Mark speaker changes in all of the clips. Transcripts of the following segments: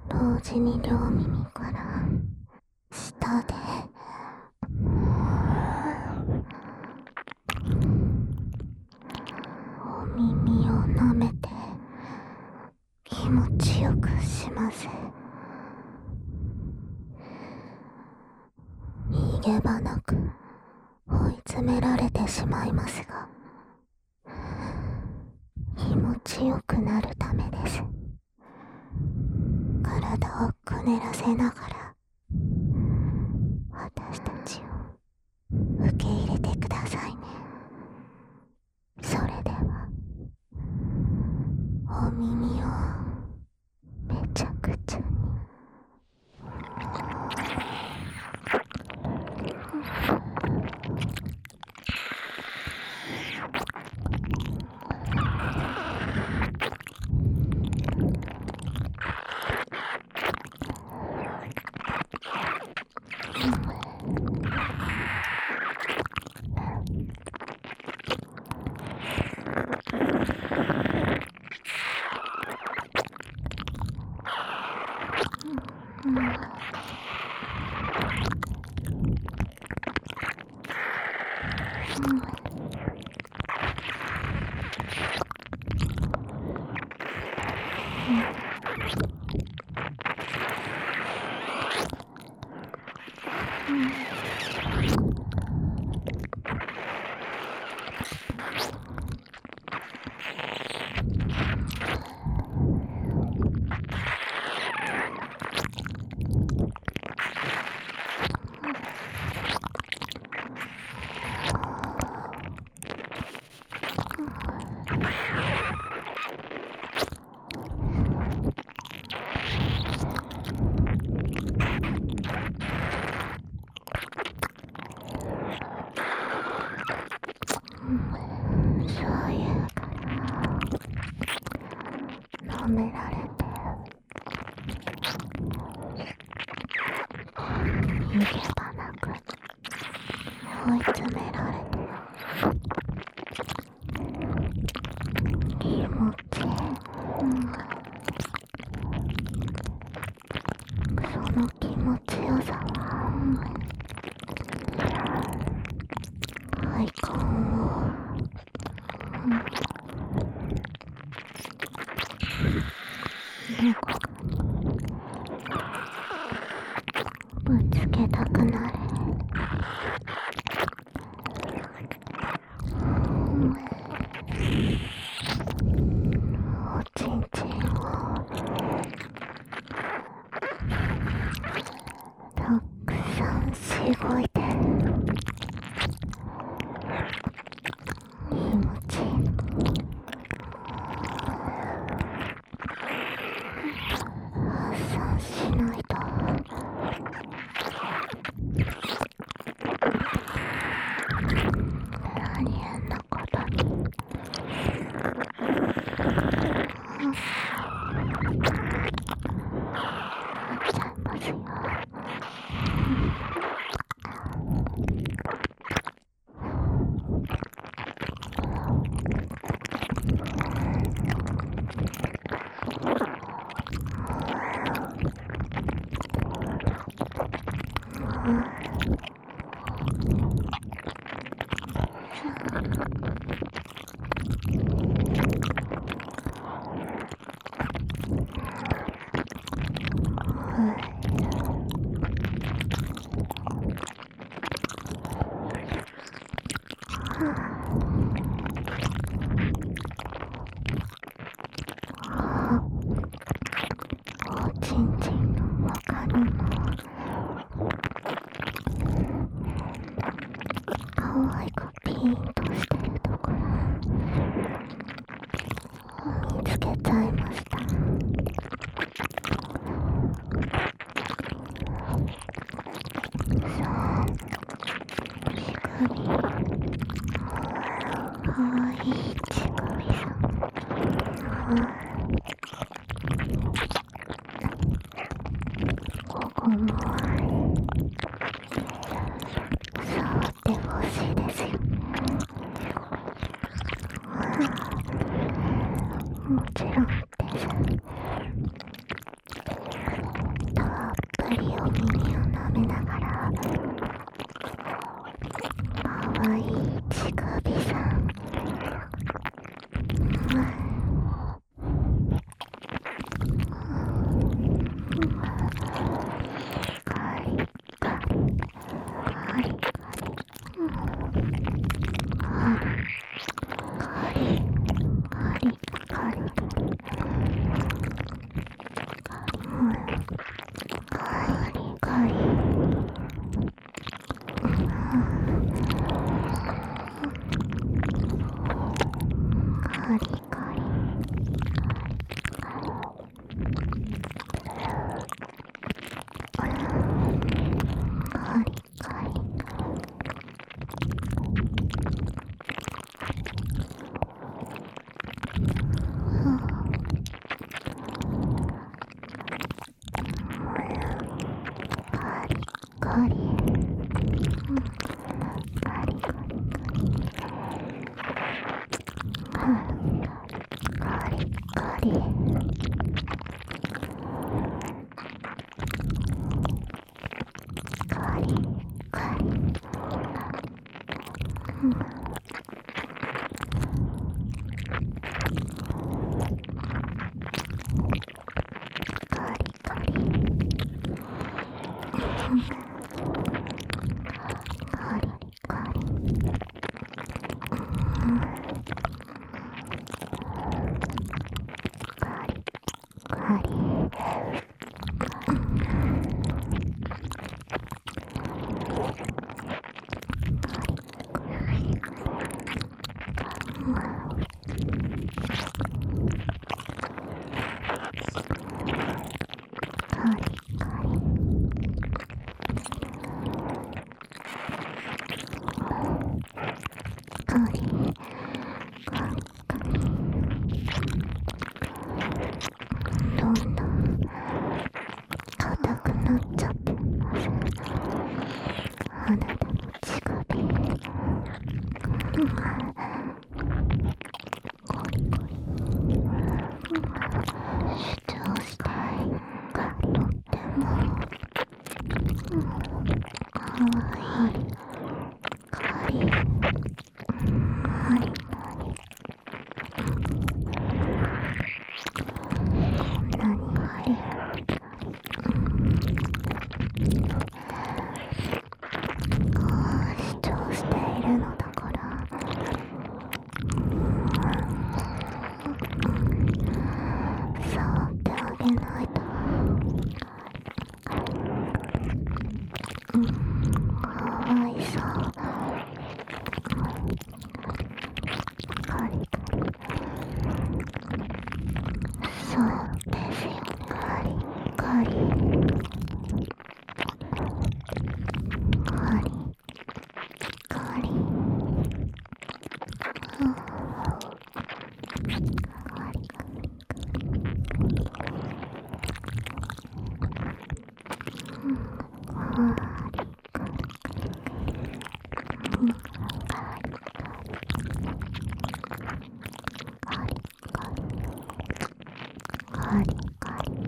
Speaker 1: 同時に両耳から下でお耳を舐めて気持ちよくします。逃げ場なく追い詰められてしまいますが、気持ちよくなるためです。体をくねらせながら私たちを受け入れてくださいね。それではお耳をめちゃくちゃにそういうから舐められて逃げ場なく追い詰められて気持ちいい、その気持ちよさは快感を猫ぶつけたくなる。おちんちんをたくさんしごいて気持ちいい。発散しないと大変なことになっちゃいますよ。おちんちんの他にも可愛くピーンとしてるところ見つけちゃいました。そう、乳首、可愛い乳首さん、ここも触ってほしいですよ。もちろんです。 どんどん硬くなっちゃってます。あなたの乳首ゴリゴリ主張したいがとってもかわいいカリカリこんなにカリ主張しているのだから触ってあげないと。かわいそう。カリカリそうですよ。カリカリカリカリカリカリ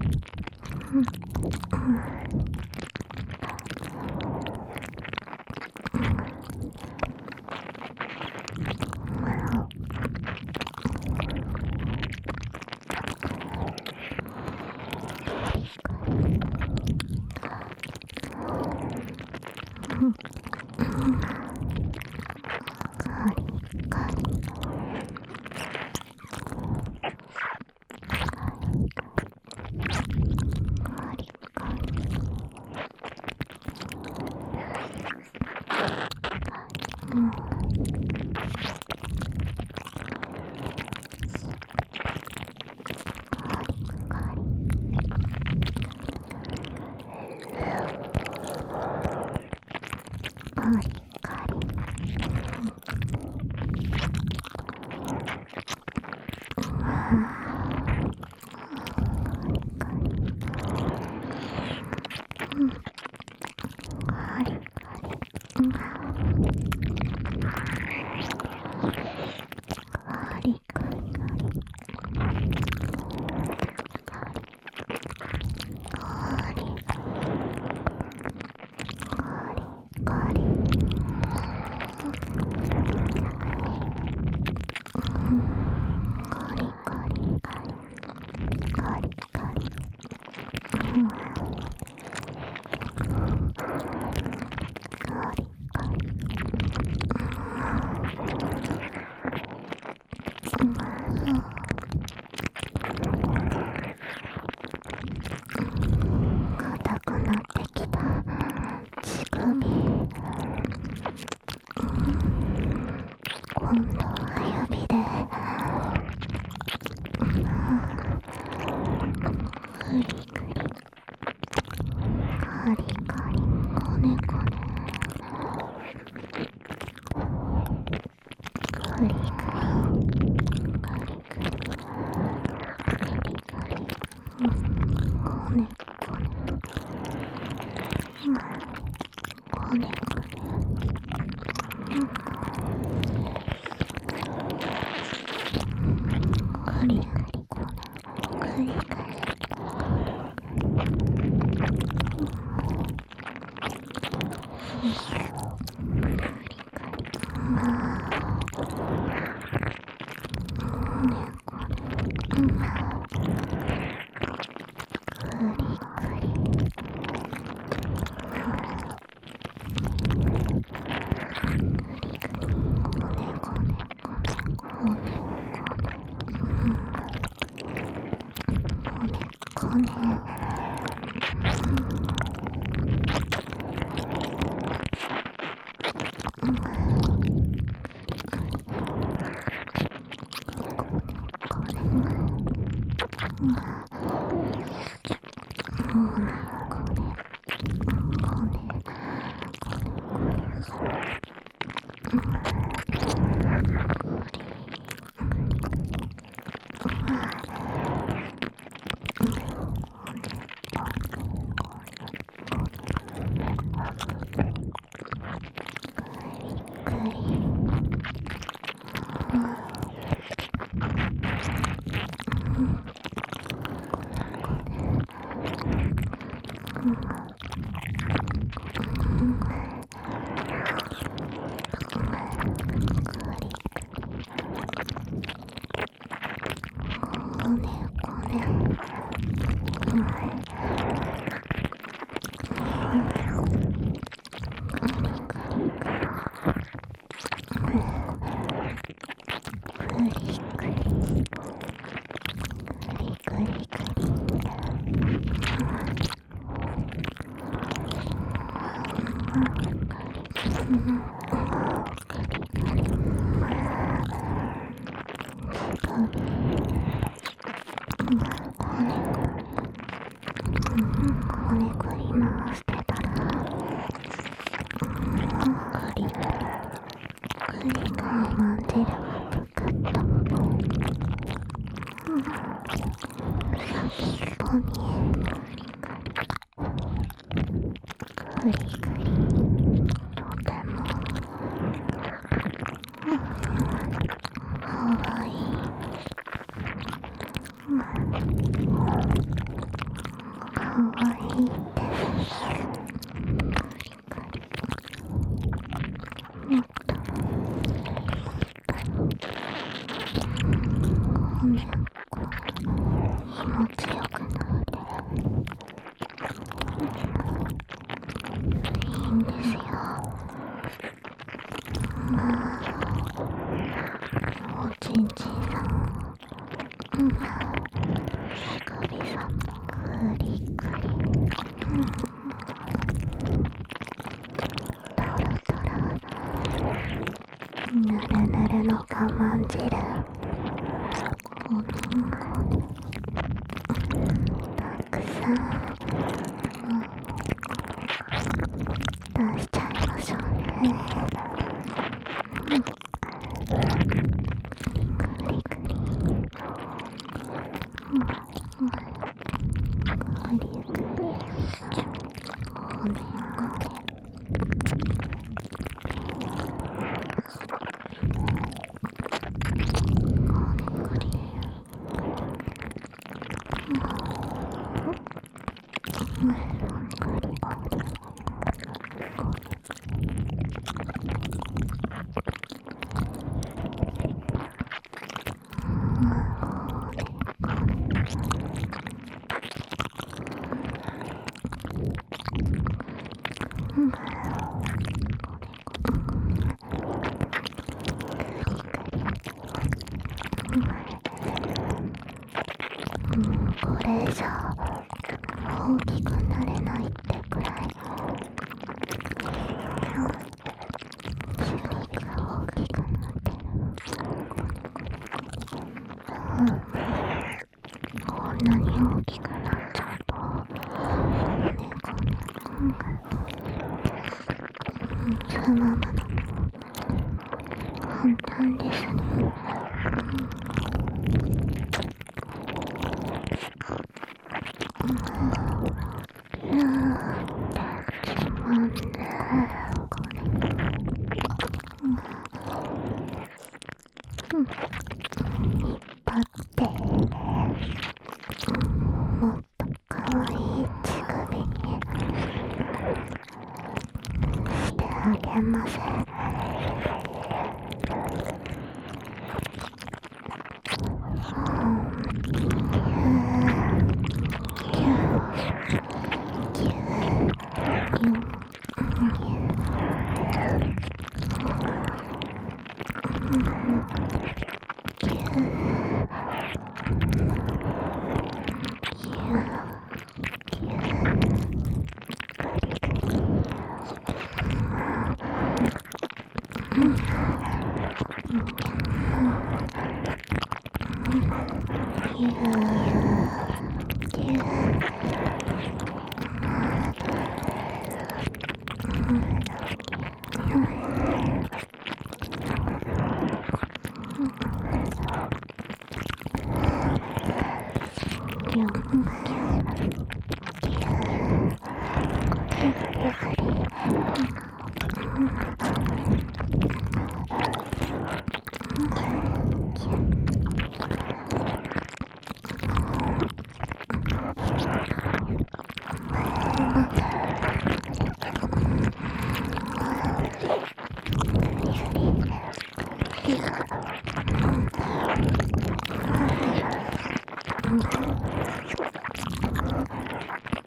Speaker 1: 硬くなってきた乳首。今度は指でグリグリカリカリコネコネグリグリカリグリカリカリコネコネコネコネカリカリコネカリカリコネ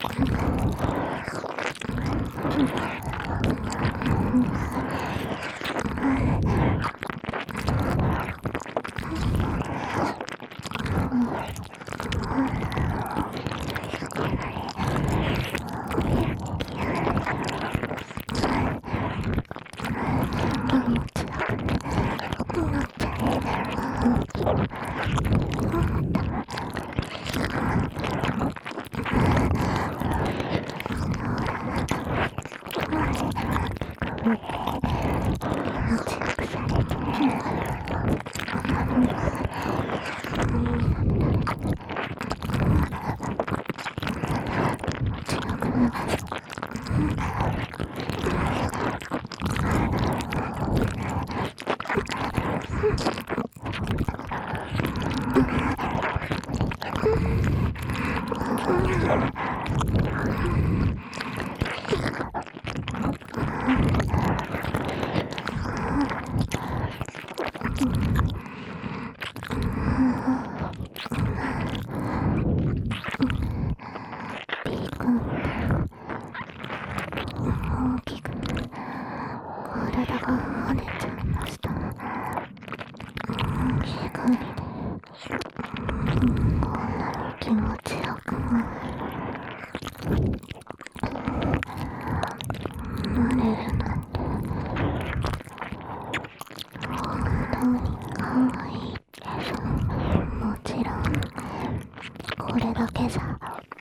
Speaker 1: 大きく体が跳ねちゃいました。光でこんなに気持ちよくなれるなんて本当に可愛いです。もちろんこれだけじゃ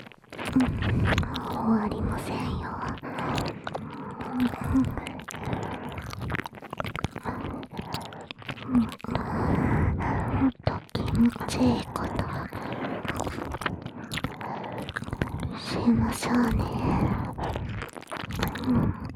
Speaker 1: 終わりませんよ。もっと気持ちいいことしましょうね。